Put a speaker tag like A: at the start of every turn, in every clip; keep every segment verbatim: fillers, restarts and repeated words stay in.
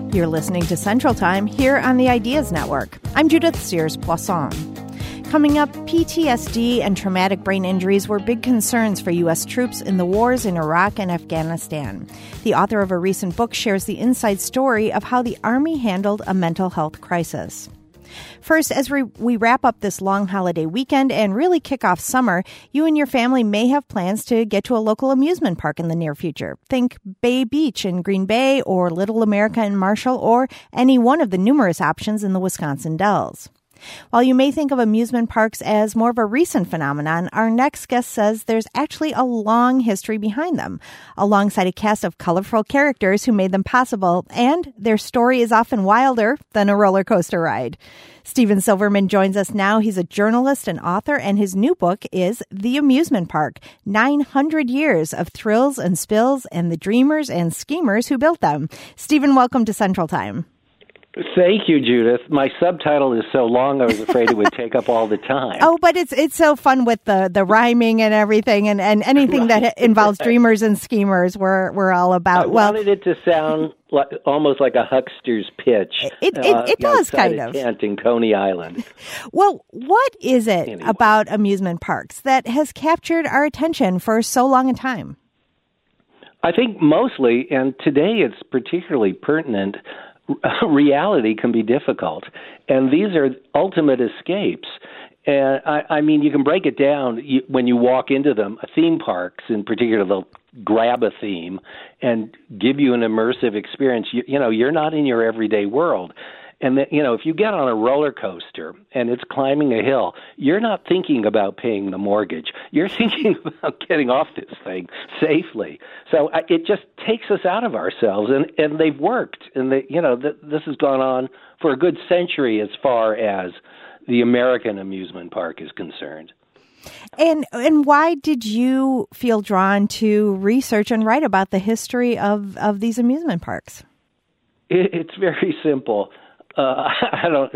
A: You're listening to Central Time here on the Ideas Network. I'm Judith Sears-Poisson. Coming up, P T S D and traumatic brain injuries were big concerns for U S troops in the wars in Iraq and Afghanistan. The author of a recent book shares the inside story of how the Army handled a mental health crisis. First, as we, we wrap up this long holiday weekend and really kick off summer, you and your family may have plans to get to a local amusement park in the near future. Think Bay Beach in Green Bay or Little America in Marshall or any one of the numerous options in the Wisconsin Dells. While you may think of amusement parks as more of a recent phenomenon, our next guest says there's actually a long history behind them, alongside a cast of colorful characters who made them possible, and their story is often wilder than a roller coaster ride. Steven Silverman joins us now. He's a journalist and author, and his new book is The Amusement Park, nine hundred Years of Thrills and Spills and the Dreamers and Schemers Who Built Them. Steven, welcome to Central Time.
B: Thank you, Judith. My subtitle is so long I was afraid it would take up all the time.
A: Oh, but it's it's so fun with the, the rhyming and everything, and, and anything right. that involves dreamers and schemers we're, we're all about.
B: I
A: well,
B: wanted it to sound like, almost like a huckster's pitch.
A: It, it,
B: uh,
A: it does, kind of.
B: Kent in Coney Island.
A: Well, what is it
B: anyway.
A: about amusement parks that has captured our attention for so long a time?
B: I think mostly, and today it's particularly pertinent, reality can be difficult, and these are ultimate escapes. And I, I mean, you can break it down you, when you walk into them. Theme parks, in particular, they'll grab a theme and give you an immersive experience. You, you know, you're not in your everyday world. And, the, you know, if you get on a roller coaster and it's climbing a hill, you're not thinking about paying the mortgage. You're thinking about getting off this thing safely. So uh, it just takes us out of ourselves, and, and they've worked. And, they, you know, th- this has gone on for a good century as far as the American amusement park is concerned.
A: And and why did you feel drawn to research and write about the history of, of these amusement parks?
B: It, it's very simple. Uh, I don't.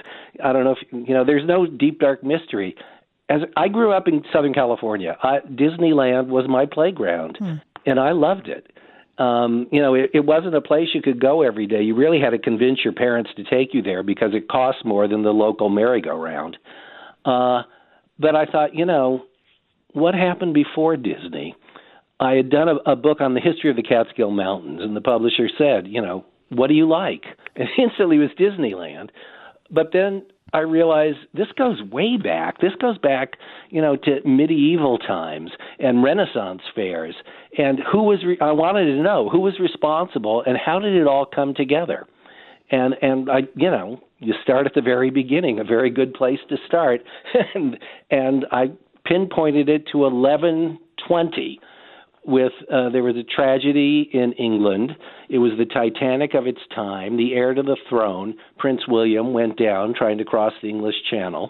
B: I don't know if you know. There's no deep dark mystery. As I grew up in Southern California, I, Disneyland was my playground, hmm. and I loved it. Um, you know, it, it wasn't a place you could go every day. You really had to convince your parents to take you there because it cost more than the local merry-go-round. Uh, but I thought, you know, what happened before Disney? I had done a, a book on the history of the Catskill Mountains, and the publisher said, you know, what do you like? And instantly it was Disneyland. But then I realized this goes way back. This goes back, you know, to medieval times and Renaissance fairs. And who was, re- I wanted to know who was responsible and how did it all come together? And, and I, you know, you start at the very beginning, a very good place to start. and, and I pinpointed it to eleven twenty. With uh, there was a tragedy in England. It was the Titanic of its time. The heir to the throne, Prince William, went down trying to cross the English Channel.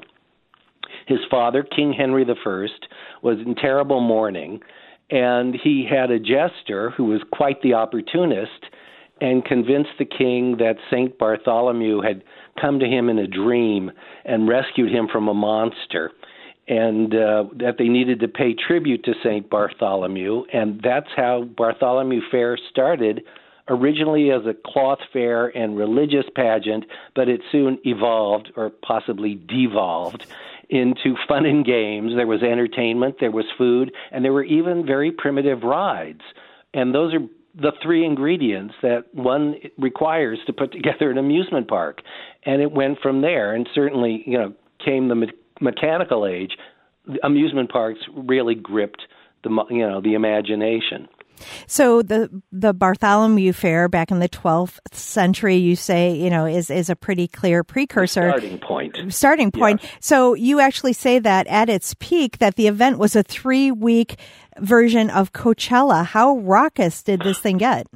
B: His father, King Henry the First, was in terrible mourning, and he had a jester who was quite the opportunist and convinced the king that Saint Bartholomew had come to him in a dream and rescued him from a monster, and uh, that they needed to pay tribute to Saint Bartholomew. And that's how Bartholomew Fair started, originally as a cloth fair and religious pageant, but it soon evolved, or possibly devolved, into fun and games. There was entertainment, there was food, and there were even very primitive rides. And those are the three ingredients that one requires to put together an amusement park. And it went from there, and certainly, you know, came the me- mechanical age. The amusement parks really gripped the, you know, the imagination.
A: So the the Bartholomew Fair back in the twelfth century, you say, you know, is, is a pretty clear precursor.
B: Starting point.
A: Starting point. Yeah. So you actually say that at its peak, that the event was a three-week version of Coachella. How raucous did this thing get?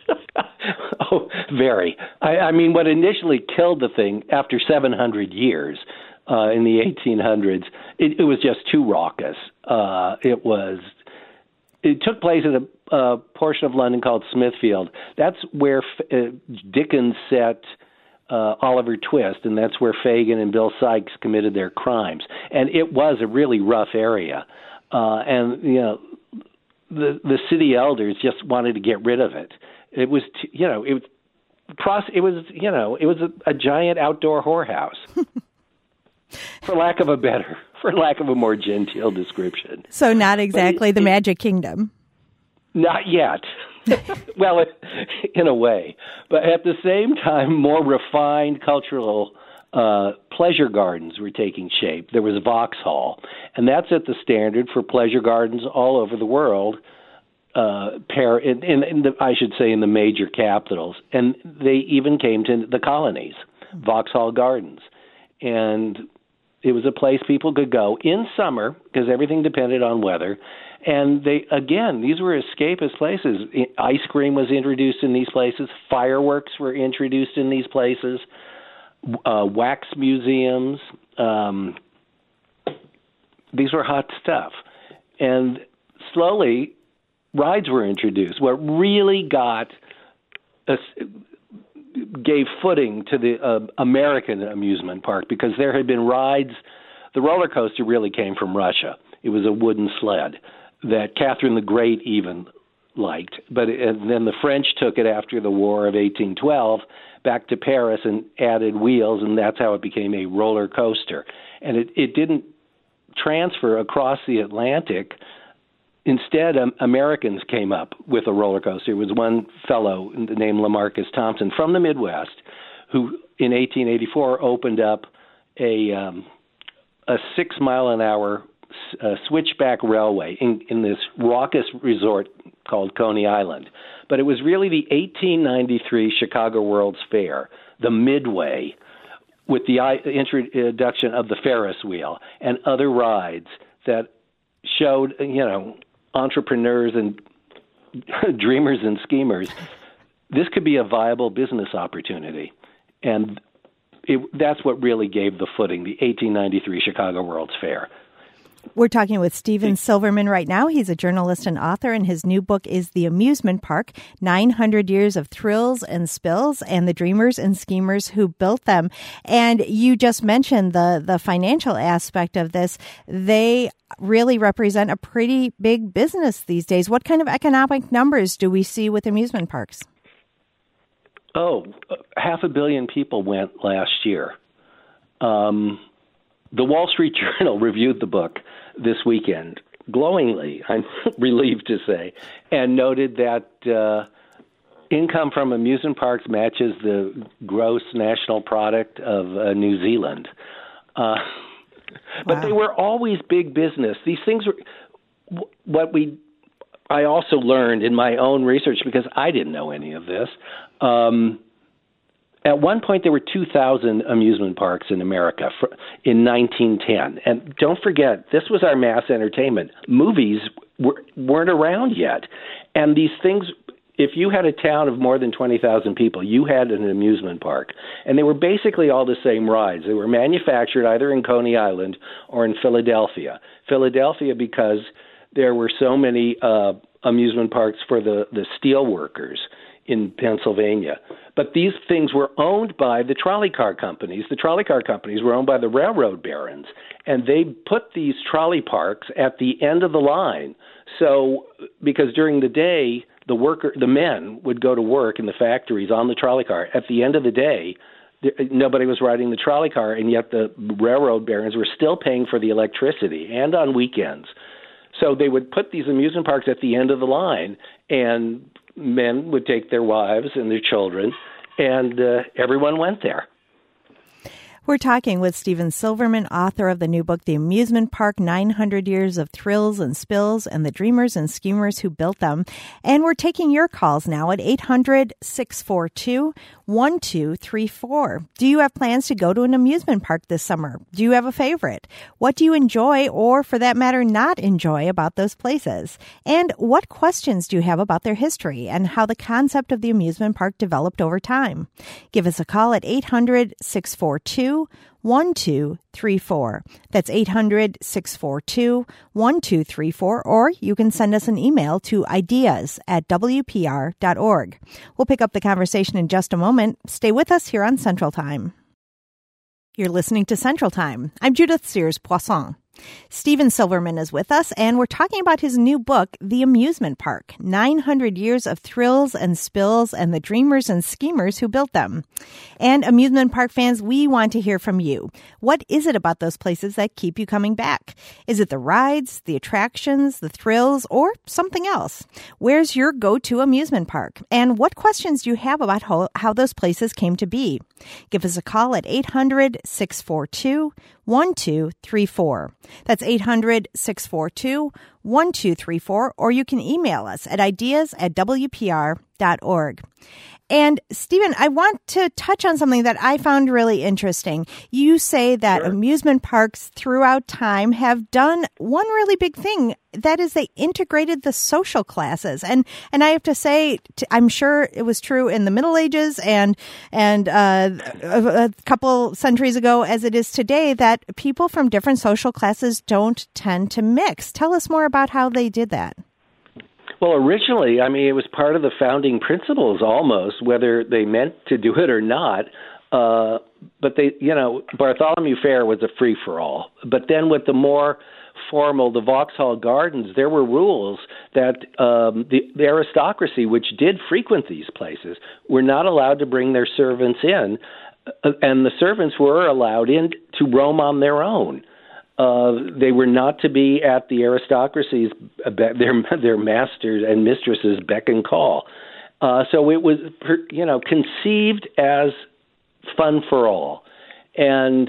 B: Oh, very. I, I mean, what initially killed the thing after seven hundred years uh, in the eighteen hundreds, it, it was just too raucous. Uh, it was. It took place at a uh, portion of London called Smithfield. That's where uh, Dickens set uh, Oliver Twist, and that's where Fagin and Bill Sikes committed their crimes. And it was a really rough area. Uh, and, you know, the the city elders just wanted to get rid of it. It was, t- you know, it it was, you know, it was a, a giant outdoor whorehouse, for lack of a better, for lack of a more genteel description.
A: So not exactly
B: it,
A: the
B: it,
A: Magic Kingdom.
B: Not yet. Well, it, in a way. But at the same time, more refined cultural uh, pleasure gardens were taking shape. There was Vauxhall, and that's at the standard for pleasure gardens all over the world, uh, pair, in, in, in the, I should say in the major capitals. And they even came to the colonies, Vauxhall Gardens. And it was a place people could go in summer because everything depended on weather. And they, again, these were escapist places. Ice cream was introduced in these places. Fireworks were introduced in these places. Uh, wax museums. Um, these were hot stuff. And slowly, rides were introduced. What really got a, gave footing to the uh, American amusement park, because there had been rides. The roller coaster really came from Russia. It was a wooden sled that Catherine the Great even liked. But it, and then the French took it after the War of eighteen twelve back to Paris and added wheels, and that's how it became a roller coaster. And it, it didn't transfer across the Atlantic. Instead, um, Americans came up with a roller coaster. It was one fellow named Lamarcus Thompson from the Midwest who, in eighteen eighty-four, opened up a um, a six-mile-an-hour uh, switchback railway in, in this raucous resort called Coney Island. But it was really the eighteen ninety-three Chicago World's Fair, the Midway, with the introduction of the Ferris wheel and other rides that showed, you know, entrepreneurs and dreamers and schemers, this could be a viable business opportunity. And it, that's what really gave the footing, the eighteen ninety-three Chicago World's Fair.
A: We're talking with Stephen Silverman right now. He's a journalist and author, and his new book is The Amusement Park, nine hundred Years of Thrills and Spills and the Dreamers and Schemers Who Built Them. And you just mentioned the, the financial aspect of this. They really represent a pretty big business these days. What kind of economic numbers do we see with amusement parks?
B: Oh, half a billion people went last year. Um The Wall Street Journal reviewed the book this weekend glowingly, I'm relieved to say, and noted that uh, income from amusement parks matches the gross national product of uh, New Zealand. Uh, but wow. They were always big business. These things were what we. I also learned in my own research, because I didn't know any of this. Um, At one point, there were two thousand amusement parks in America in nineteen ten. And don't forget, this was our mass entertainment. Movies were, weren't around yet. And these things, if you had a town of more than twenty thousand people, you had an amusement park. And they were basically all the same rides. They were manufactured either in Coney Island or in Philadelphia. Philadelphia, because there were so many uh, amusement parks for the, the steel workers in Pennsylvania. But these things were owned by the trolley car companies. The trolley car companies were owned by the railroad barons, and they put these trolley parks at the end of the line. So, because during the day, the worker, the men would go to work in the factories on the trolley car. At the end of the day, nobody was riding the trolley car, and yet the railroad barons were still paying for the electricity, and on weekends. So they would put these amusement parks at the end of the line, and men would take their wives and their children, and uh, everyone went there.
A: We're talking with Stephen Silverman, author of the new book, The Amusement Park, nine hundred Years of Thrills and Spills and the Dreamers and Schemers Who Built Them. And we're taking your calls now at eight hundred, six four two, one two three four. Do you have plans to go to an amusement park this summer? Do you have a favorite? What do you enjoy, or for that matter, not enjoy about those places? And what questions do you have about their history and how the concept of the amusement park developed over time? Give us a call at eight hundred, six four two, one two three four. That's eight hundred, six four two, one two three four, or you can send us an email to ideas at w p r dot org. We'll pick up the conversation in just a moment. Stay with us here on Central Time. You're listening to Central Time. I'm Judith Sears Poisson. Steven Silverman is with us, and we're talking about his new book, The Amusement Park, nine hundred Years of Thrills and Spills and the Dreamers and Schemers Who Built Them. And amusement park fans, we want to hear from you. What is it about those places that keep you coming back? Is it the rides, the attractions, the thrills, or something else? Where's your go-to amusement park? And what questions do you have about how, how those places came to be? Give us a call at eight hundred, six four two, one two three four. That's eight hundred, six four two, one two three four, or you can email us at ideas at w p r dot org. And Steven, I want to touch on something that I found really interesting. You say that sure. amusement parks throughout time have done one really big thing. That is, they integrated the social classes. And and I have to say, I'm sure it was true in the Middle Ages and and uh, a, a couple centuries ago as it is today, that people from different social classes don't tend to mix. Tell us more about how they did that.
B: Well, originally, I mean, it was part of the founding principles almost, whether they meant to do it or not. Uh, but they, you know, Bartholomew Fair was a free-for-all. But then with the more formal, the Vauxhall Gardens, there were rules that um, the, the aristocracy, which did frequent these places, were not allowed to bring their servants in, uh, and the servants were allowed in to roam on their own. Uh, they were not to be at the aristocracy's, their their masters and mistresses' beck and call. Uh, so it was, you know, conceived as fun for all. And,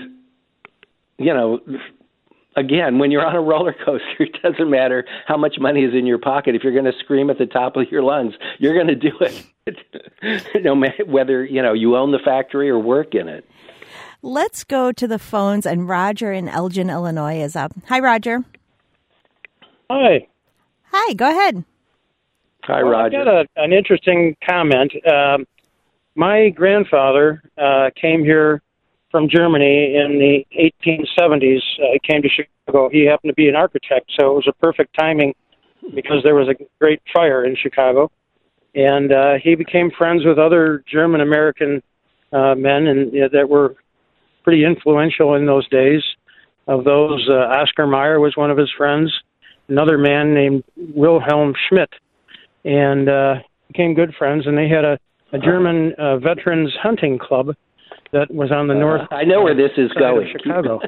B: you know, again, when you're on a roller coaster, it doesn't matter how much money is in your pocket. If you're going to scream at the top of your lungs, you're going to do it, no matter whether, you know, you own the factory or work in it.
A: Let's go to the phones, and Roger in Elgin, Illinois is up. Hi, Roger.
C: Hi.
A: Hi, go ahead.
B: Hi,
C: well,
B: Roger.
C: I got a, an interesting comment. Um, my grandfather uh, came here from Germany in the eighteen seventies. Uh, he came to Chicago. He happened to be an architect, so it was a perfect timing because there was a great fire in Chicago. And uh, he became friends with other German-American uh, men and uh, that were pretty influential in those days. Of those, uh, Oscar Mayer was one of his friends, another man named Wilhelm Schmidt, and uh, became good friends. And they had a, a German uh, veterans hunting club that was on the uh, north.
B: I know where this is
C: side
B: going.
C: Of Chicago.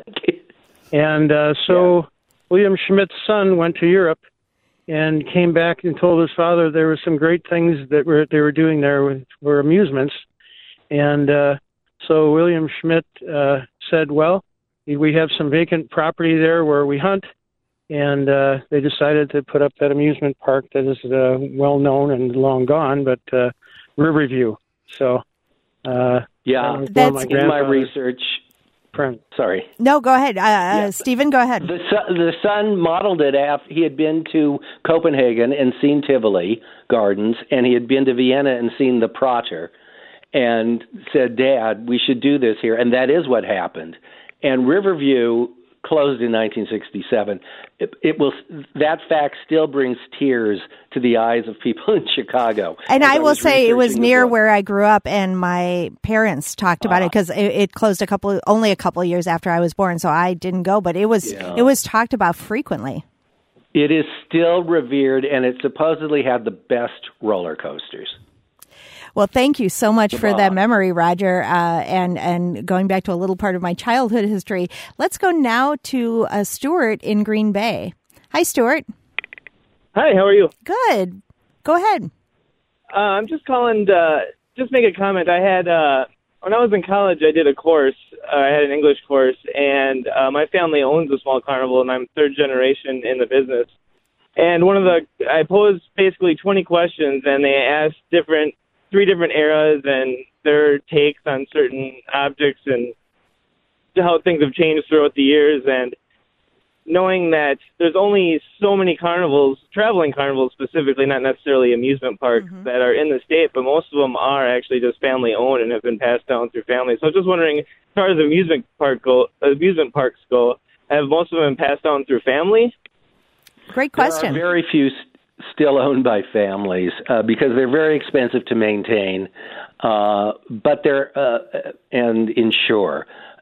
C: and uh, so yeah. William Schmidt's son went to Europe and came back and told his father there were some great things that were they were doing there with, were amusements, and. Uh, So William Schmidt uh, said, well, we have some vacant property there where we hunt, and uh, they decided to put up that amusement park that is uh, well-known and long gone, but uh, Riverview. So, uh,
B: yeah,
A: that's
B: my in my research.
C: Friend.
B: Sorry.
A: No, go ahead. Uh,
B: yeah.
A: uh, Stephen, go ahead.
B: The son, the son modeled it after he had been to Copenhagen and seen Tivoli Gardens, and he had been to Vienna and seen the Prater, and said, Dad, we should do this here. And that is what happened. And Riverview closed in nineteen sixty-seven. It, it will that fact still brings tears to the eyes of people in Chicago.
A: And I, I will say it was near
B: book.
A: where I grew up, and my parents talked about uh, it because it, it closed a couple, only a couple of years after I was born, so I didn't go. But it was yeah. it was talked about frequently.
B: It is still revered, and it supposedly had the best roller coasters.
A: Well, thank you so much for that memory, Roger. Uh, and, and going back to a little part of my childhood history, let's go now to uh, Stuart in Green Bay. Hi, Stuart.
D: Hi, how are you?
A: Good. Go ahead.
D: Uh, I'm just calling to just make a comment. I had, uh, when I was in college, I did a course. Uh, I had an English course, and uh, my family owns a small carnival, and I'm third generation in the business. And one of the, I posed basically twenty questions, and they asked different three different eras and their takes on certain objects and how things have changed throughout the years. And knowing that there's only so many carnivals, traveling carnivals specifically, not necessarily amusement parks, mm-hmm. that are in the state, but most of them are actually just family owned and have been passed down through families. So I was just wondering, as far as amusement park go, amusement parks go, have most of them been passed down through family?
A: Great question.
B: There are very few still owned by families uh, because they're very expensive to maintain, uh, but they're uh, and insure.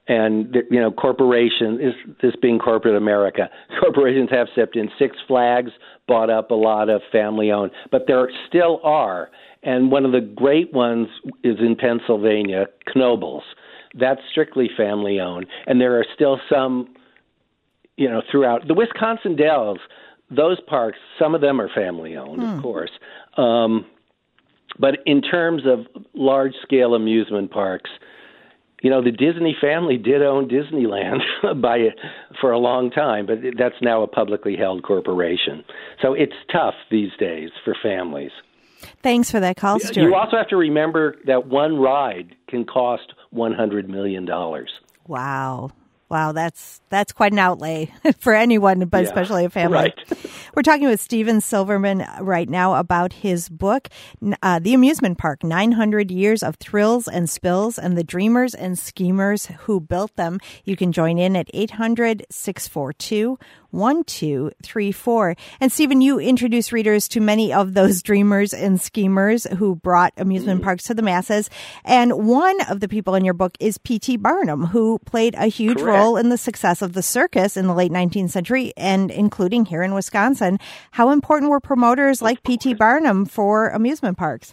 B: And, you know, corporations, this being corporate America, corporations have stepped in. Six Flags bought up a lot of family-owned, but there still are. And one of the great ones is in Pennsylvania, Knoebels. That's strictly family-owned. And there are still some, you know, throughout. The Wisconsin Dells, those parks, some of them are family-owned, hmm. of course. Um, but in terms of large-scale amusement parks, you know, the Disney family did own Disneyland by for a long time, but that's now a publicly held corporation. So it's tough these days for families.
A: Thanks for that call, Stuart.
B: You also have to remember that one ride can cost one hundred million dollars.
A: Wow. Wow, that's that's quite an outlay for anyone, but yeah, especially a family.
B: Right.
A: We're talking with Steven Silverman right now about his book, uh, The Amusement Park, nine hundred Years of Thrills and Spills and the Dreamers and Schemers Who Built Them. You can join in at eight hundred, six four two, one two three four. And Steven, you introduce readers to many of those dreamers and schemers who brought amusement parks to the masses. And one of the people in your book is P T Barnum, who played a huge
B: Correct.
A: role in the success of the circus in the late nineteenth century, and including here in Wisconsin. How important were promoters like P T Barnum for amusement parks?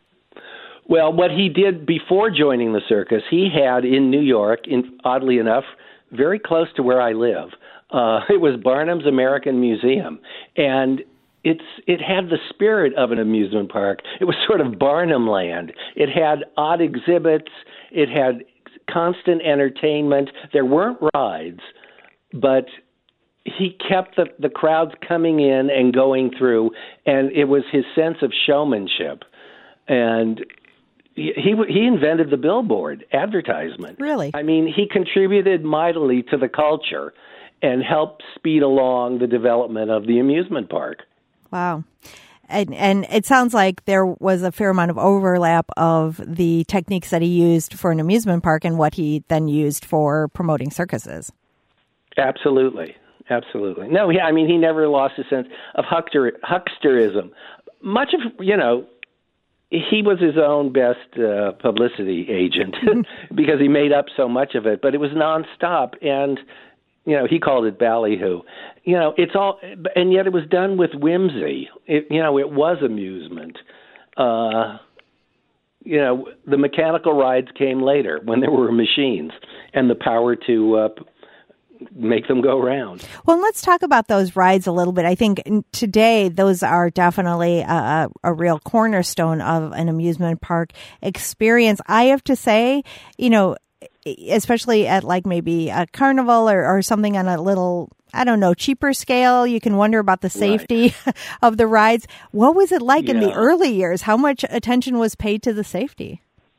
B: Well, what he did before joining the circus, he had in New York, in, oddly enough, very close to where I live, Uh, it was Barnum's American Museum, and it's it had the spirit of an amusement park. It was sort of Barnum land. It had odd exhibits. It had constant entertainment. There weren't rides, but he kept the, the crowds coming in and going through, and it was his sense of showmanship. And he he invented the billboard advertisement.
A: Really?
B: I mean, he contributed mightily to the culture and help speed along the development of the amusement park.
A: Wow. And, and it sounds like there was a fair amount of overlap of the techniques that he used for an amusement park and what he then used for promoting circuses.
B: Absolutely. Absolutely. No, he, I mean, he never lost a sense of huckster, hucksterism. Much of, you know, he was his own best uh, publicity agent because he made up so much of it, but it was nonstop. And you know, he called it ballyhoo. You know, it's all, and yet it was done with whimsy. It, you know, it was amusement. Uh, you know, the mechanical rides came later when there were machines and the power to uh, make them go round.
A: Well, let's talk about those rides a little bit. I think today those are definitely a, a real cornerstone of an amusement park experience. I have to say, you know, especially at like maybe a carnival or, or something on a little, I don't know, cheaper scale, you can wonder about the safety right. of the rides. What was it like yeah. in the early years? How much attention was paid to the safety?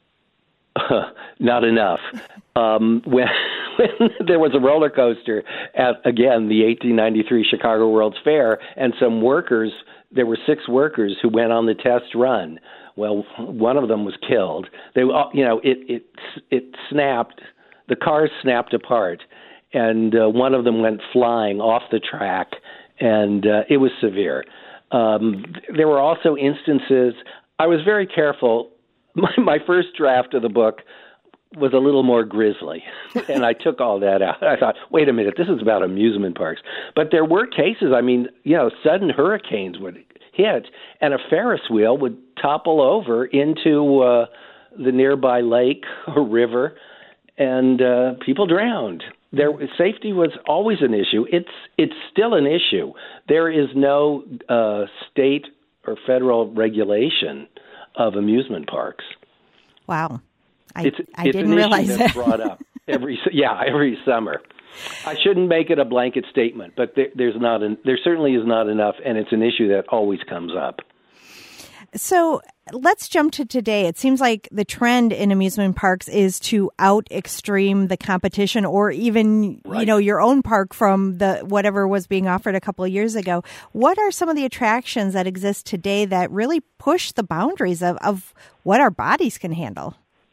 B: Uh, not enough. Um, when, when there was a roller coaster at, again, the eighteen ninety-three Chicago World's Fair, and some workers, there were six workers who went on the test run. Well, one of them was killed. They, you know, it it it snapped. The cars snapped apart, and uh, one of them went flying off the track, and uh, it was severe. Um, there were also instances. I was very careful. My, my first draft of the book was a little more grisly, and I took all that out. I thought, wait a minute, this is about amusement parks. But there were cases. I mean, you know, sudden hurricanes would hit, and a Ferris wheel would topple over into uh, the nearby lake or river, and uh, people drowned. There, safety was always an issue. It's it's still an issue. There is no uh, state or federal regulation of amusement parks.
A: Wow, I,
B: it's,
A: I
B: it's
A: didn't
B: an
A: realize
B: issue
A: that.
B: that's brought up every yeah every summer. I shouldn't make it a blanket statement, but there, there's not an, there certainly is not enough, and it's an issue that always comes up.
A: So let's jump to today. It seems like the trend in amusement parks is to out extreme the competition, or even right. you know your own park from the whatever was being offered a couple of years ago. What are some of the attractions that exist today that really push the boundaries of, of what our bodies can handle?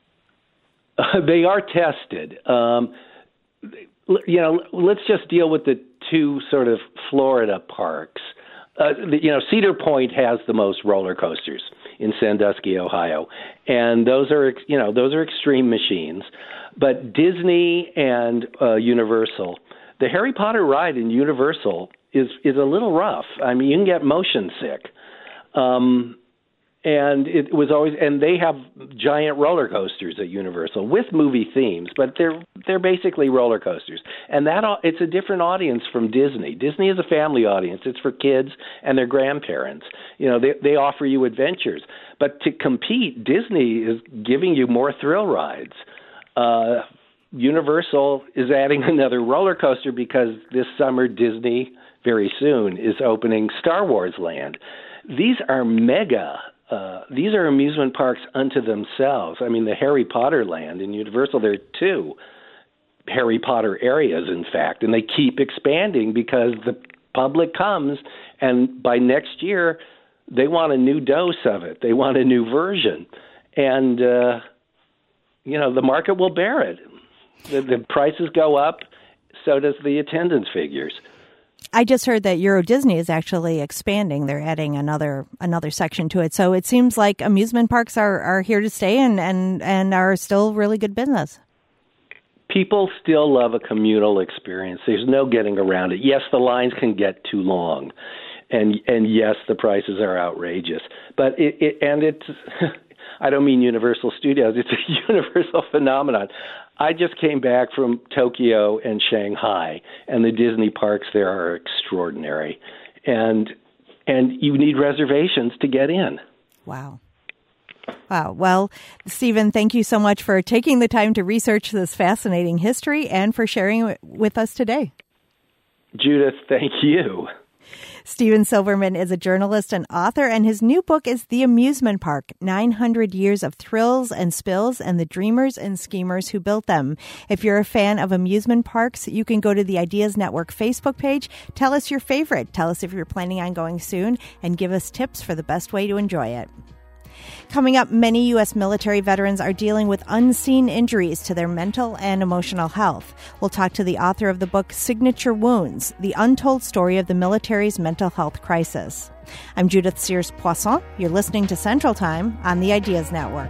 B: Uh, they are tested. Um, You know, let's just deal with the two sort of Florida parks. Uh, the, you know, Cedar Point has the most roller coasters in Sandusky, Ohio, and those are, you know, those are extreme machines. But Disney and uh, Universal, the Harry Potter ride in Universal is is a little rough. I mean, you can get motion sick. Um, And it was always, and they have giant roller coasters at Universal with movie themes, but they're they're basically roller coasters. And that it's a different audience from Disney. Disney is a family audience. It's for kids and their grandparents. You know, they they offer you adventures. But to compete, Disney is giving you more thrill rides. Uh, Universal is adding another roller coaster because this summer Disney very soon is opening Star Wars Land. These are mega. Uh, these are amusement parks unto themselves. I mean, the Harry Potter Land in Universal, there are two Harry Potter areas, in fact, and they keep expanding because the public comes, and by next year, they want a new dose of it. They want a new version. And, uh, you know, the market will bear it. The, the prices go up, so does the attendance figures.
A: I just heard that Euro Disney is actually expanding. They're adding another another section to it. So it seems like amusement parks are, are here to stay and, and, and are still really good business.
B: People still love a communal experience. There's no getting around it. Yes, the lines can get too long. And and yes, the prices are outrageous. But it, it and it's I don't mean Universal Studios. It's a universal phenomenon. I just came back from Tokyo and Shanghai, and the Disney parks there are extraordinary. And and you need reservations to get in.
A: Wow. Wow. Well, Stephen, thank you so much for taking the time to research this fascinating history and for sharing it with us today.
B: Judith, thank you.
A: Stephen Silverman is a journalist and author, and his new book is The Amusement Park, nine hundred Years of Thrills and Spills and the Dreamers and Schemers Who Built Them. If you're a fan of amusement parks, you can go to the Ideas Network Facebook page. Tell us your favorite. Tell us if you're planning on going soon, and give us tips for the best way to enjoy it. Coming up, many U S military veterans are dealing with unseen injuries to their mental and emotional health. We'll talk to the author of the book Signature Wounds, The Untold Story of the Military's Mental Health Crisis. I'm Judith Sears-Poisson. You're listening to Central Time on the Ideas Network.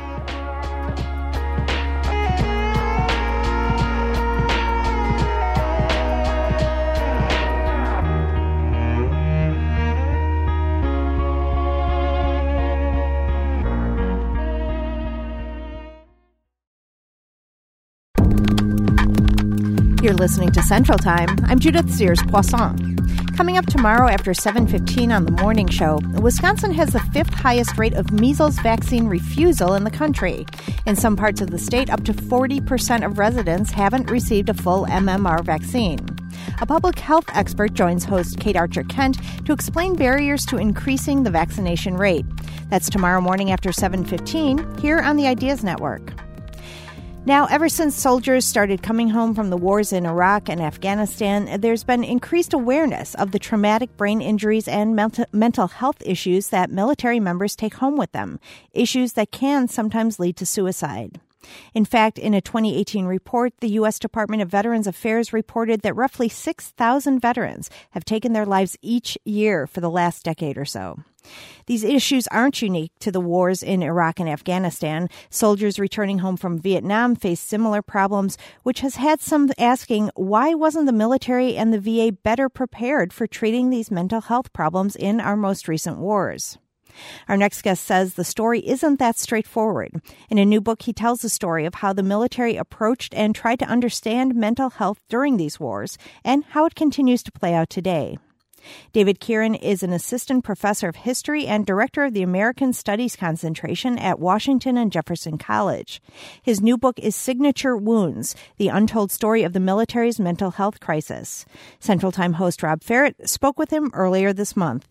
A: You're listening to Central Time. I'm Judith Sears-Poisson. Coming up tomorrow after seven fifteen on the morning show, Wisconsin has the fifth highest rate of measles vaccine refusal in the country. In some parts of the state, up to forty percent of residents haven't received a full M M R vaccine. A public health expert joins host Kate Archer-Kent to explain barriers to increasing the vaccination rate. That's tomorrow morning after seven fifteen here on the Ideas Network. Now, ever since soldiers started coming home from the wars in Iraq and Afghanistan, there's been increased awareness of the traumatic brain injuries and mental health issues that military members take home with them, issues that can sometimes lead to suicide. In fact, in a twenty eighteen report, the U S Department of Veterans Affairs reported that roughly six thousand veterans have taken their lives each year for the last decade or so. These issues aren't unique to the wars in Iraq and Afghanistan. Soldiers returning home from Vietnam face similar problems, which has had some asking, why wasn't the military and the V A better prepared for treating these mental health problems in our most recent wars? Our next guest says the story isn't that straightforward. In a new book, he tells the story of how the military approached and tried to understand mental health during these wars and how it continues to play out today. David Kieran is an assistant professor of history and director of the American Studies concentration at Washington and Jefferson College. His new book is Signature Wounds, The Untold Story of the Military's Mental Health Crisis. Central Time host Rob Ferrett spoke with him earlier this month.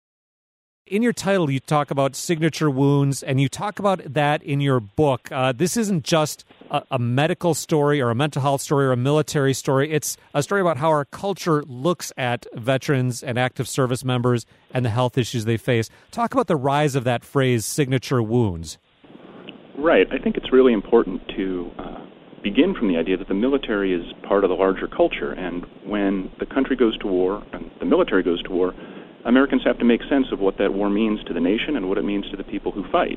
E: In your title, you talk about signature wounds, and you talk about that in your book. Uh, this isn't just a, a medical story or a mental health story or a military story. It's a story about how our culture looks at veterans and active service members and the health issues they face. Talk about the rise of that phrase, signature wounds.
F: Right. I think it's really important to uh, begin from the idea that the military is part of the larger culture, and when the country goes to war and the military goes to war, Americans have to make sense of what that war means to the nation and what it means to the people who fight.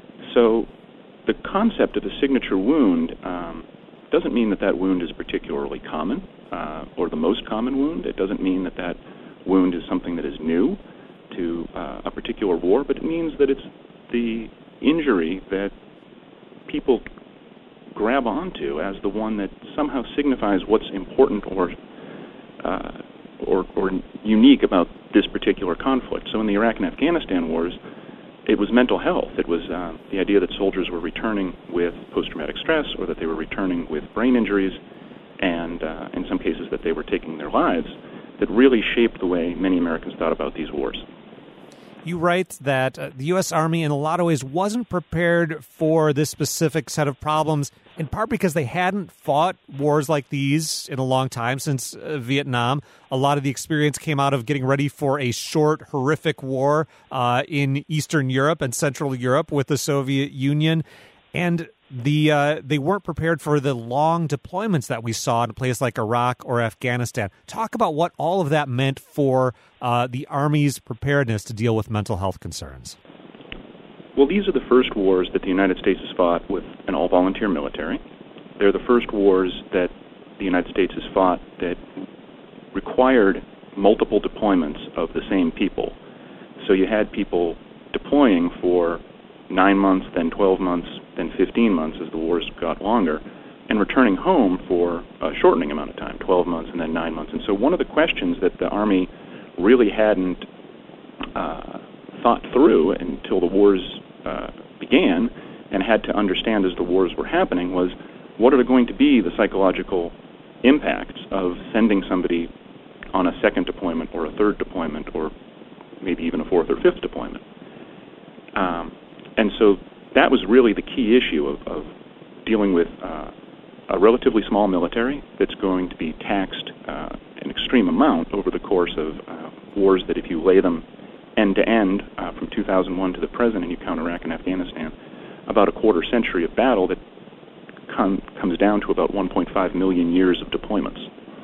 F: So the concept of a signature wound um, doesn't mean that that wound is particularly common uh, or the most common wound. It doesn't mean that that wound is something that is new to uh, a particular war, but it means that it's the injury that people grab onto as the one that somehow signifies what's important or uh, or, or unique about this particular conflict. So in the Iraq and Afghanistan wars, it was mental health. It was uh, the idea that soldiers were returning with post-traumatic stress, or that they were returning with brain injuries, and uh, in some cases that they were taking their lives, that really shaped the way many Americans thought about these wars.
E: You write that uh, the U S Army in a lot of ways wasn't prepared for this specific set of problems, in part because they hadn't fought wars like these in a long time, since uh, Vietnam. A lot of the experience came out of getting ready for a short, horrific war uh, in Eastern Europe and Central Europe with the Soviet Union. And the uh, they weren't prepared for the long deployments that we saw in a place like Iraq or Afghanistan. Talk about what all of that meant for uh, the Army's preparedness to deal with mental health concerns.
F: Well, these are the first wars that the United States has fought with an all-volunteer military. They're the first wars that the United States has fought that required multiple deployments of the same people. So you had people deploying for nine months, then twelve months, then fifteen months as the wars got longer, and returning home for a shortening amount of time, twelve months and then nine months. And so one of the questions that the Army really hadn't uh, thought through until the wars uh, began, and had to understand as the wars were happening, was what are going to be the psychological impacts of sending somebody on a second deployment or a third deployment or maybe even a fourth or fifth deployment. Um, and so that was really the key issue of, of dealing with uh, a relatively small military that's going to be taxed uh, an extreme amount over the course of uh, wars that, if you lay them end to end uh, from two thousand one to the present, and you count Iraq and Afghanistan, about a quarter century of battle that com- comes down to about one point five million years of deployments.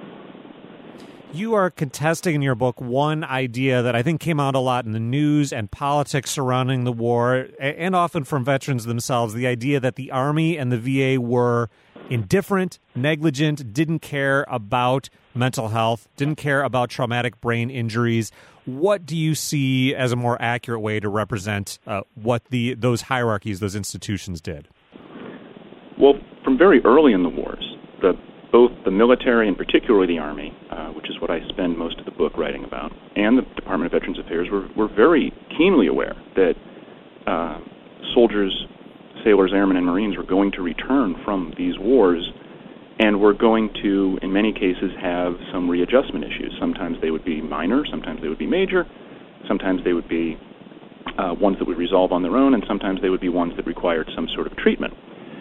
E: You are contesting in your book one idea that I think came out a lot in the news and politics surrounding the war, and often from veterans themselves, the idea that the Army and the V A were indifferent, negligent, didn't care about mental health, didn't care about traumatic brain injuries. What do you see as a more accurate way to represent uh, what the those hierarchies, those institutions did?
F: Well, from very early in the wars, the both the military and particularly the Army, uh, which is what I spend most of the book writing about, and the Department of Veterans Affairs were, were very keenly aware that uh, soldiers, sailors, airmen, and Marines were going to return from these wars and were going to, in many cases, have some readjustment issues. Sometimes they would be minor, sometimes they would be major, sometimes they would be uh, ones that would resolve on their own, and sometimes they would be ones that required some sort of treatment.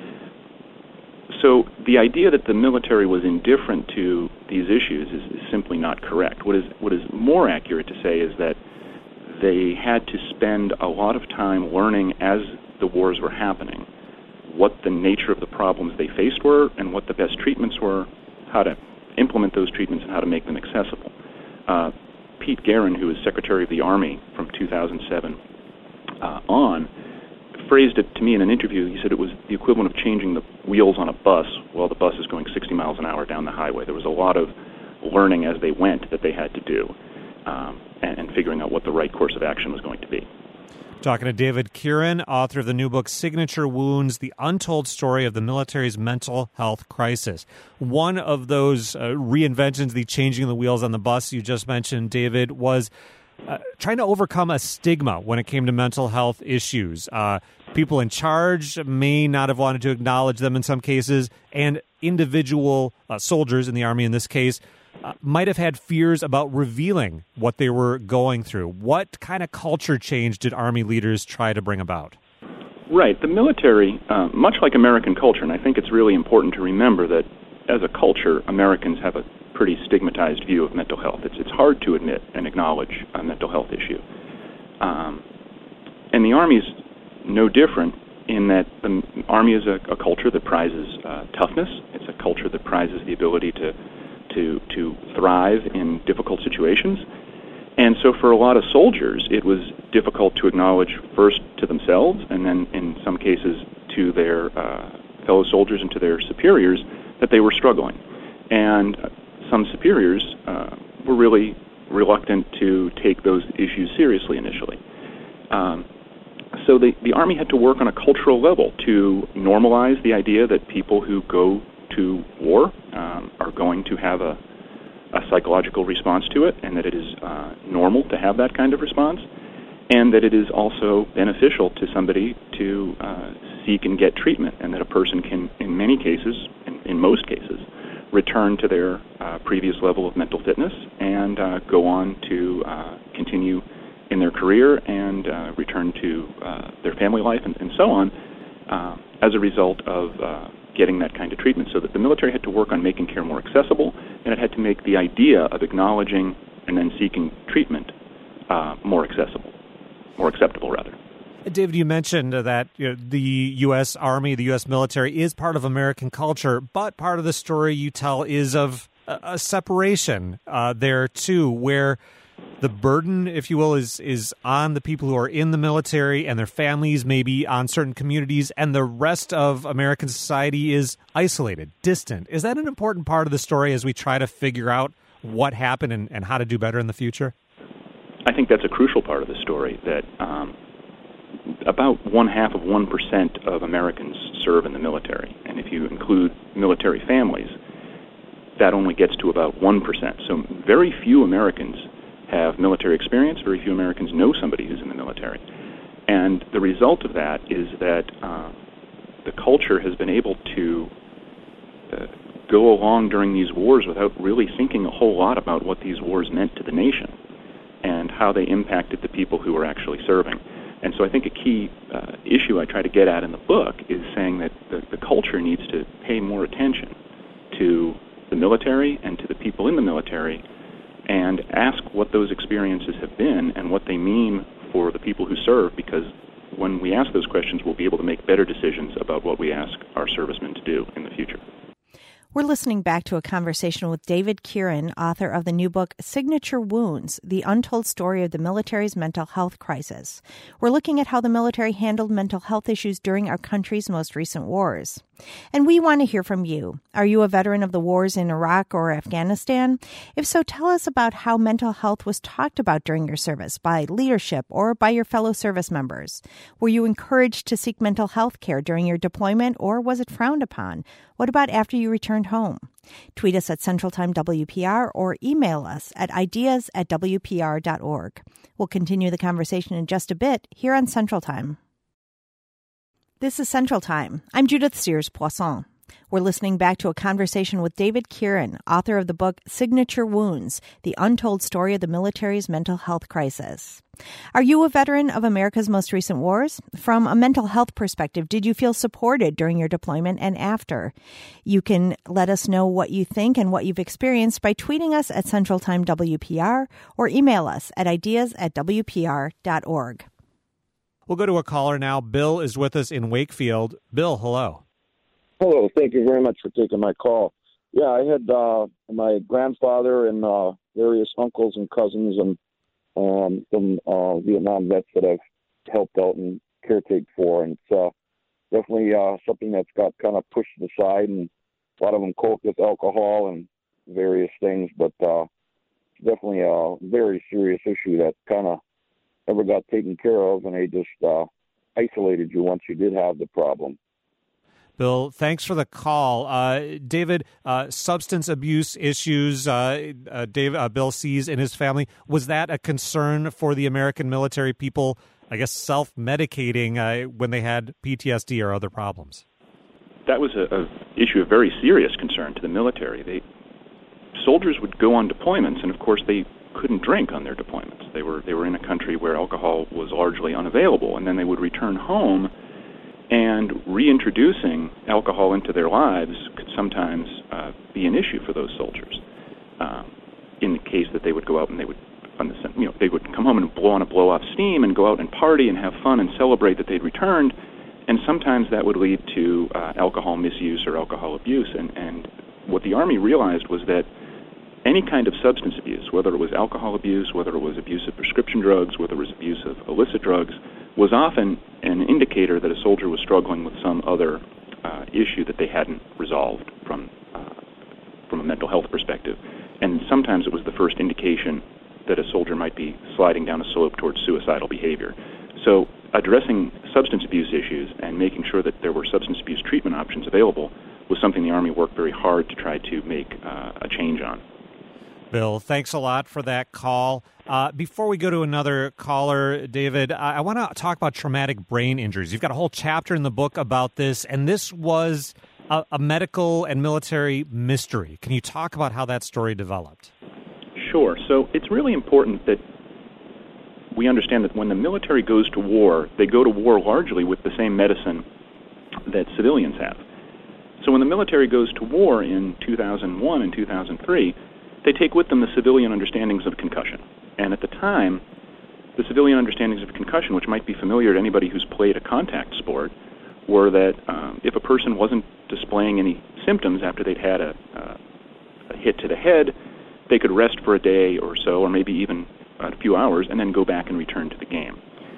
F: So the idea that the military was indifferent to these issues is, is simply not correct. What is what is more accurate to say is that they had to spend a lot of time learning as the wars were happening what the nature of the problems they faced were and what the best treatments were, how to implement those treatments and how to make them accessible. Uh, Pete Guerin, who was Secretary of the Army from two thousand seven uh, on, phrased it to me in an interview. He said it was the equivalent of changing the wheels on a bus while the bus is going sixty miles an hour down the highway. There was a lot of learning as they went that they had to do, um, and, and figuring out what the right course of action was going to be.
E: Talking to David Kieran, author of the new book, Signature Wounds, The Untold Story of the Military's Mental Health Crisis. One of those uh, reinventions, the changing the wheels on the bus you just mentioned, David, was uh, trying to overcome a stigma when it came to mental health issues. Uh, people in charge may not have wanted to acknowledge them in some cases, and individual uh, soldiers, in the Army in this case, Uh, might have had fears about revealing what they were going through. What kind of culture change did Army leaders try to bring about?
F: Right. The military, uh, much like American culture, and I think it's really important to remember that as a culture, Americans have a pretty stigmatized view of mental health. It's, it's hard to admit and acknowledge a mental health issue. Um, and the Army is no different in that the Army is a, a culture that prizes uh, toughness. It's a culture that prizes the ability to to to thrive in difficult situations, And so for a lot of soldiers, it was difficult to acknowledge first to themselves and then in some cases to their uh, fellow soldiers and to their superiors that they were struggling. And some superiors uh, were really reluctant to take those issues seriously initially. Um, so the, the Army had to work on a cultural level to normalize the idea that people who go to war um, are going to have a, a psychological response to it, and that it is uh, normal to have that kind of response, and that it is also beneficial to somebody to uh, seek and get treatment, and that a person can, in many cases, in, in most cases, return to their uh, previous level of mental fitness and uh, go on to uh, continue in their career and uh, return to uh, their family life and, and so on uh, as a result of uh, getting that kind of treatment. So that the military had to work on making care more accessible, and it had to make the idea of acknowledging and then seeking treatment uh, more accessible, more acceptable rather.
E: David, you mentioned that you know, the U S Army, the U S military is part of American culture, but part of the story you tell is of a, a separation uh, there too, where the burden, if you will, is is on the people who are in the military and their families, maybe on certain communities, and the rest of American society is isolated, distant. Is that an important part of the story as we try to figure out what happened and, and how to do better in the future?
F: I think that's a crucial part of the story, that um, about one half of one percent of Americans serve in the military. And if you include military families, that only gets to about one percent. So very few Americans have military experience. Very few Americans know somebody who's in the military. And the result of that is that uh, the culture has been able to uh, go along during these wars without really thinking a whole lot about what these wars meant to the nation and how they impacted the people who were actually serving. And so I think a key uh, issue I try to get at in the book is saying that the, the culture needs to pay more attention to the military and to the people in the military and ask what those experiences have been and what they mean for the people who serve, because when we ask those questions, we'll be able to make better decisions about what we ask our servicemen to do in the future.
A: We're listening back to a conversation with David Kieran, author of the new book, Signature Wounds, The Untold Story of the Military's Mental Health Crisis. We're looking at how the military handled mental health issues during our country's most recent wars. And we want to hear from you. Are you a veteran of the wars in Iraq or Afghanistan? If so, tell us about how mental health was talked about during your service by leadership or by your fellow service members. Were you encouraged to seek mental health care during your deployment, or was it frowned upon? What about after you returned home? Tweet us at Central Time W P R or email us at ideas at W P R dot org. We'll continue the conversation in just a bit here on Central Time. This is Central Time. I'm Judith Sears-Poisson. We're listening back to a conversation with David Kieran, author of the book Signature Wounds, The Untold Story of the Military's Mental Health Crisis. Are you a veteran of America's most recent wars? From a mental health perspective, did you feel supported during your deployment and after? You can let us know what you think and what you've experienced by tweeting us at Central Time W P R or email us at ideas at W P R dot org.
E: We'll go to a caller now. Bill is with us in Wakefield. Bill, hello.
G: Hello. Thank you very much for taking my call. Yeah, I had uh, my grandfather and uh, various uncles and cousins and um, some uh, Vietnam vets that I've helped out and caretake for. And it's uh, definitely uh, something that's got kind of pushed aside. And a lot of them cope with alcohol and various things. But uh, definitely a very serious issue that kind of never got taken care of, and they just uh, isolated you once you did have the problem.
E: Bill, thanks for the call. Uh, David, uh, substance abuse issues uh, uh, Dave, uh, Bill sees in his family, was that a concern for the American military people, I guess, self-medicating uh, when they had P T S D or other problems?
F: That was a, a issue of very serious concern to the military. They, soldiers would go on deployments, and of course they couldn't drink on their deployments. They were they were in a country where alcohol was largely unavailable, and then they would return home, and reintroducing alcohol into their lives could sometimes uh, be an issue for those soldiers. Um, in the case that they would go out and they would, on the, you know, they would come home and blow on a blow off steam and go out and party and have fun and celebrate that they'd returned, and sometimes that would lead to uh, alcohol misuse or alcohol abuse. And, and what the Army realized was that any kind of substance abuse, whether it was alcohol abuse, whether it was abuse of prescription drugs, whether it was abuse of illicit drugs, was often an indicator that a soldier was struggling with some other uh, issue that they hadn't resolved from uh, from a mental health perspective. And sometimes it was the first indication that a soldier might be sliding down a slope towards suicidal behavior. So addressing substance abuse issues and making sure that there were substance abuse treatment options available was something the Army worked very hard to try to make uh, a change on.
E: Bill, thanks a lot for that call. Uh, before we go to another caller, David, I, I want to talk about traumatic brain injuries. You've got a whole chapter in the book about this, and this was a, a medical and military mystery. Can you talk about how that story developed?
F: Sure. So it's really important that we understand that when the military goes to war, they go to war largely with the same medicine that civilians have. So when the military goes to war in two thousand one and two thousand three, they take with them the civilian understandings of concussion. And at the time, the civilian understandings of concussion, which might be familiar to anybody who's played a contact sport, were that um, if a person wasn't displaying any symptoms after they'd had a, uh, a hit to the head, they could rest for a day or so, or maybe even a few hours, and then go back and return to the game.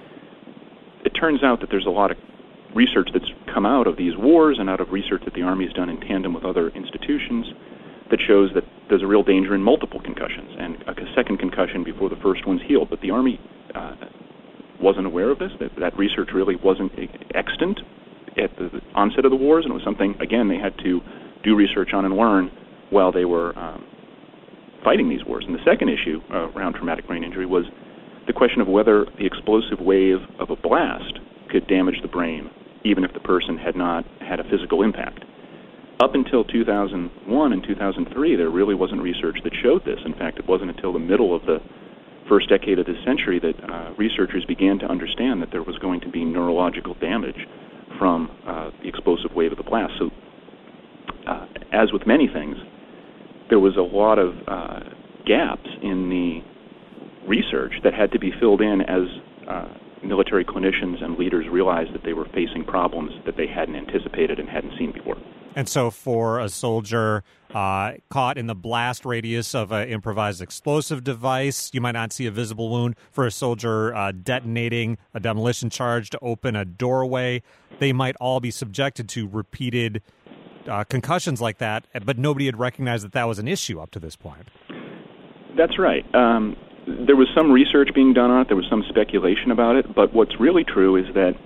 F: It turns out that there's a lot of research that's come out of these wars and out of research that the Army has done in tandem with other institutions that shows that there's a real danger in multiple concussions and a second concussion before the first one's healed. But the Army uh, wasn't aware of this. That, that research really wasn't extant at the onset of the wars, and it was something, again, they had to do research on and learn while they were um, fighting these wars. And the second issue uh, around traumatic brain injury was the question of whether the explosive wave of a blast could damage the brain, even if the person had not had a physical impact. Up until two thousand one and two thousand three, there really wasn't research that showed this. In fact, it wasn't until the middle of the first decade of this century that uh, researchers began to understand that there was going to be neurological damage from uh, the explosive wave of the blast. So, uh, as with many things, there was a lot of uh, gaps in the research that had to be filled in as uh, military clinicians and leaders realized that they were facing problems that they hadn't anticipated and hadn't seen before.
E: And so for a soldier uh, caught in the blast radius of an improvised explosive device, you might not see a visible wound. For a soldier uh, detonating a demolition charge to open a doorway, they might all be subjected to repeated uh, concussions like that, but nobody had recognized that that was an issue up to this point.
F: That's right. Um, there was some research being done on it. There was some speculation about it. But what's really true is that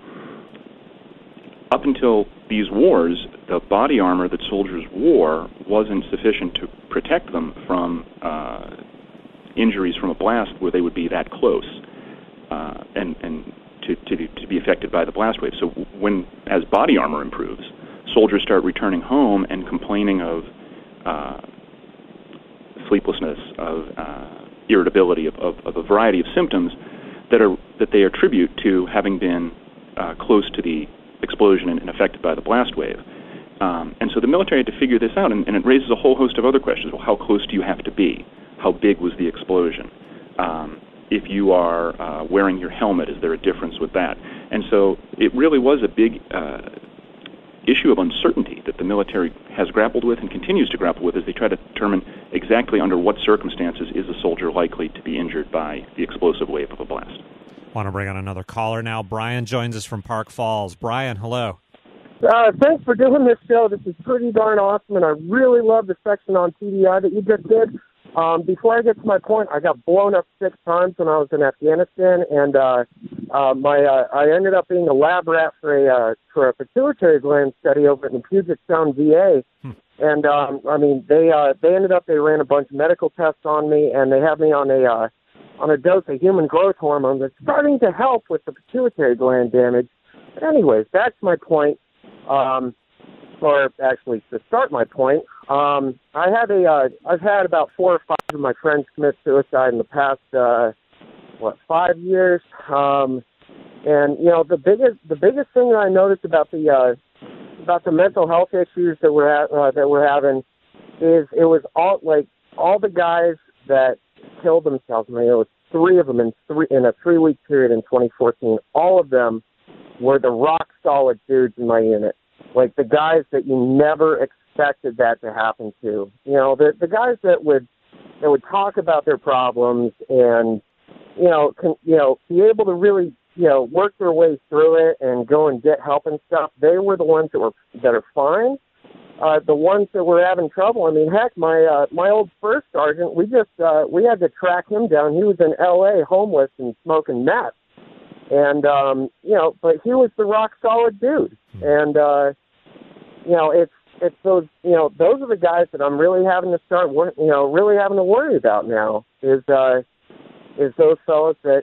F: up until these wars, the body armor that soldiers wore wasn't sufficient to protect them from uh, injuries from a blast where they would be that close uh, and, and to, to, to be affected by the blast wave. So when, as body armor improves, soldiers start returning home and complaining of uh, sleeplessness, of uh, irritability, of, of, of a variety of symptoms that are that they attribute to having been uh, close to the explosion and, and affected by the blast wave. Um, and so the military had to figure this out, and, and it raises a whole host of other questions. Well, how close do you have to be? How big was the explosion? Um, if you are uh, wearing your helmet, is there a difference with that? And so it really was a big uh, issue of uncertainty that the military has grappled with and continues to grapple with as they try to determine exactly under what circumstances is a soldier likely to be injured by the explosive wave of a blast.
E: Want to bring on another caller now. Brian joins us from Park Falls. Brian, hello.
H: Uh, thanks for doing this show. This is pretty darn awesome, and I really love the section on T B I that you just did. Um, before I get to my point, I got blown up six times when I was in Afghanistan, and uh, uh, my uh, I ended up being a lab rat for a uh, for a pituitary gland study over at the Puget Sound V A. Hmm. And um, I mean, they uh, they ended up they ran a bunch of medical tests on me, and they had me on a uh, on a dose of human growth hormone that's starting to help with the pituitary gland damage. But anyways, that's my point. Um, or actually, to start my point, um, I had a uh, I've had about four or five of my friends commit suicide in the past uh, what five years. Um, and you know, the biggest the biggest thing that I noticed about the uh, about the mental health issues that we're ha- uh, that we're having is it was all like all the guys that killed themselves. I mean, it was three of them in three in a three week period in twenty fourteen. All of them were the rock solid dudes in my unit, like the guys that you never expected that to happen to. You know, the the guys that would that would talk about their problems and, you know, can, you know, be able to really, you know, work their way through it and go and get help and stuff. They were the ones that were that are fine. Uh, the ones that were having trouble. I mean, heck, my uh, my old first sergeant, we just uh, we had to track him down. He was in L A homeless and smoking meth, and um, you know, but he was the rock solid dude. And uh, you know, it's it's those you know those are the guys that I'm really having to start wor- you know really having to worry about now. Is uh, is those fellas that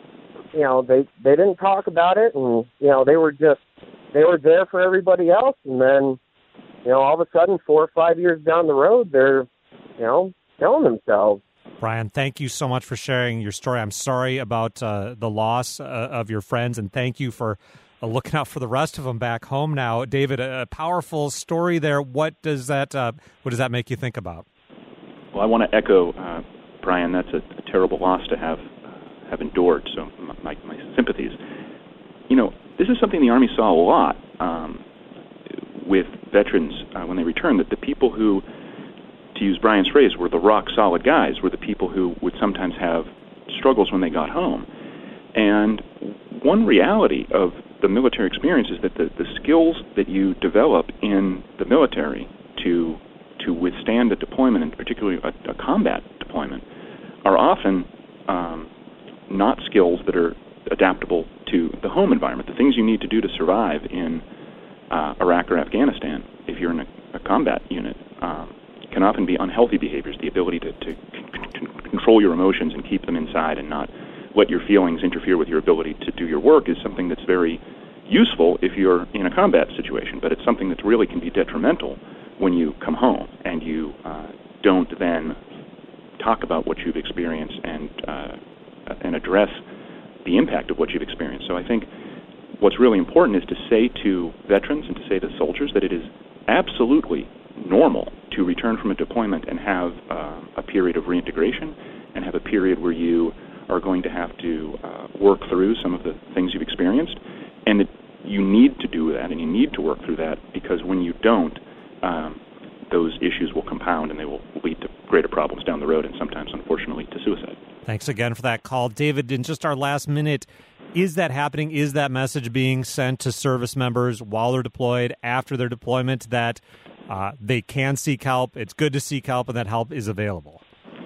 H: you know they they didn't talk about it, and you know they were just they were there for everybody else, and then. You know, all of a sudden, four or five years down the road, they're, you know, killing themselves.
E: Brian, thank you so much for sharing your story. I'm sorry about uh, the loss uh, of your friends, and thank you for uh, looking out for the rest of them back home now. David, a, a powerful story there. What does that uh, what does that make you think about?
F: Well, I want to echo, uh, Brian, that's a, a terrible loss to have uh, have endured, so my, my sympathies. You know, this is something the Army saw a lot. Um, with veterans uh, when they returned, that the people who, to use Brian's phrase, were the rock-solid guys, were the people who would sometimes have struggles when they got home. And one reality of the military experience is that the, the skills that you develop in the military to to withstand a deployment, and particularly a, a combat deployment, are often um, not skills that are adaptable to the home environment. The things you need to do to survive in Uh, Iraq or Afghanistan, if you're in a, a combat unit, um, can often be unhealthy behaviors. The ability to, to c- c- control your emotions and keep them inside and not let your feelings interfere with your ability to do your work is something that's very useful if you're in a combat situation, but it's something that really can be detrimental when you come home and you uh, don't then talk about what you've experienced and uh, and address the impact of what you've experienced. So I think what's really important is to say to veterans and to say to soldiers that it is absolutely normal to return from a deployment and have uh, a period of reintegration and have a period where you are going to have to uh, work through some of the things you've experienced, and that you need to do that and you need to work through that, because when you don't, um, those issues will compound and they will lead to greater problems down the road and sometimes, unfortunately, to suicide.
E: Thanks again for that call. David, in just our last minute, is that happening? Is that message being sent to service members while they're deployed, after their deployment, that uh, they can seek help, it's good to seek help, and that help is available?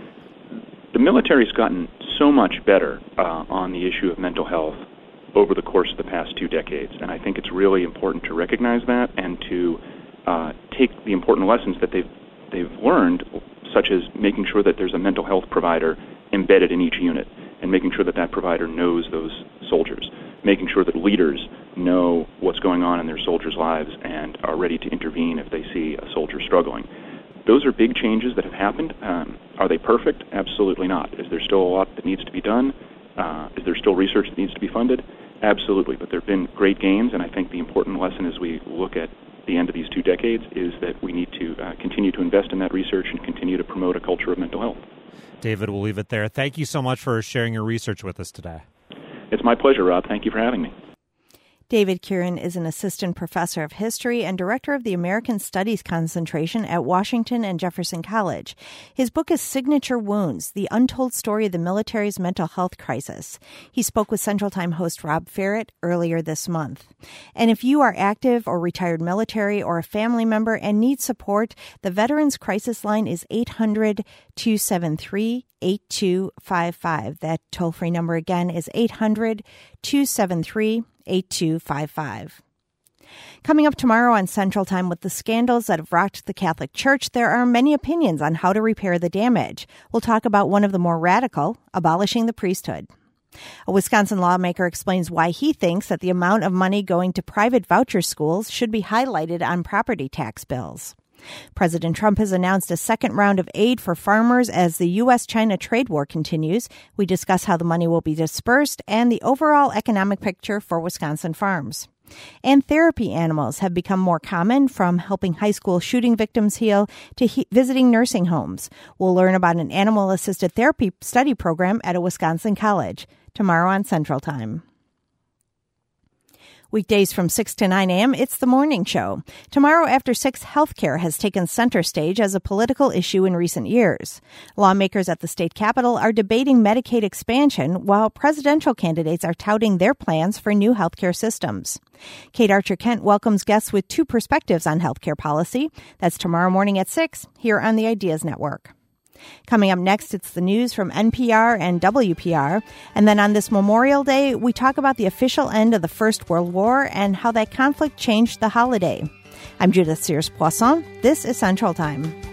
F: The military's gotten so much better uh, on the issue of mental health over the course of the past two decades, and I think it's really important to recognize that and to uh, take the important lessons that they've they've learned, such as making sure that there's a mental health provider embedded in each unit, and making sure that that provider knows those soldiers, making sure that leaders know what's going on in their soldiers' lives and are ready to intervene if they see a soldier struggling. Those are big changes that have happened. Um, are they perfect? Absolutely not. Is there still a lot that needs to be done? Uh, is there still research that needs to be funded? Absolutely, but there have been great gains, and I think the important lesson as we look at the end of these two decades is that we need to uh, continue to invest in that research and continue to promote a culture of mental health.
E: David, we'll leave it there. Thank you so much for sharing your research with us today.
F: It's my pleasure, Rob. Thank you for having me.
A: David Kieran is an assistant professor of history and director of the American Studies concentration at Washington and Jefferson College. His book is Signature Wounds, The Untold Story of the Military's Mental Health Crisis. He spoke with Central Time host Rob Ferrett earlier this month. And if you are active or retired military or a family member and need support, the Veterans Crisis Line is eight hundred, two seven three, eight two five five. That toll-free number again is eight hundred, two seven three, eight two five five. Coming up tomorrow on Central Time, with the scandals that have rocked the Catholic Church, there are many opinions on how to repair the damage. We'll talk about one of the more radical, abolishing the priesthood. A Wisconsin lawmaker explains why he thinks that the amount of money going to private voucher schools should be highlighted on property tax bills. President Trump has announced a second round of aid for farmers as the U S China trade war continues. We discuss how the money will be dispersed and the overall economic picture for Wisconsin farms. And therapy animals have become more common, from helping high school shooting victims heal to he- visiting nursing homes. We'll learn about an animal-assisted therapy study program at a Wisconsin college tomorrow on Central Time. Weekdays from six to nine a.m., it's The Morning Show. Tomorrow after six, healthcare has taken center stage as a political issue in recent years. Lawmakers at the state capitol are debating Medicaid expansion, while presidential candidates are touting their plans for new healthcare systems. Kate Archer-Kent welcomes guests with two perspectives on healthcare policy. That's tomorrow morning at six here on the Ideas Network. Coming up next, it's the news from N P R and W P R. And then on this Memorial Day, we talk about the official end of the First World War and how that conflict changed the holiday. I'm Judith Sears Poisson. This is Central Time.